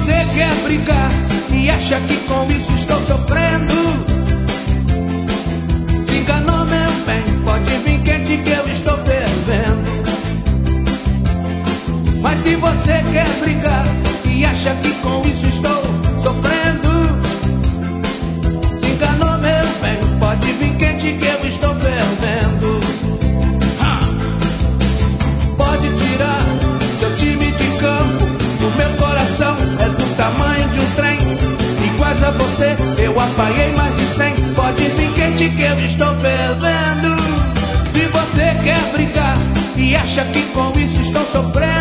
você quer brigar e acha que com isso estou sofrendo, se enganou, meu bem, pode vir quente que eu estou fervendo. Mas se você quer brigar e acha que com isso estou sofrendo, se enganou, meu bem, pode vir quente que eu estou fervendo. Pode tirar seu time de campo, o meu coração é do tamanho de um trem, iguais a você eu apanhei mais de 100. Pode vir quente que eu estou fervendo. Se você quer brigar e acha que com isso estou sofrendo,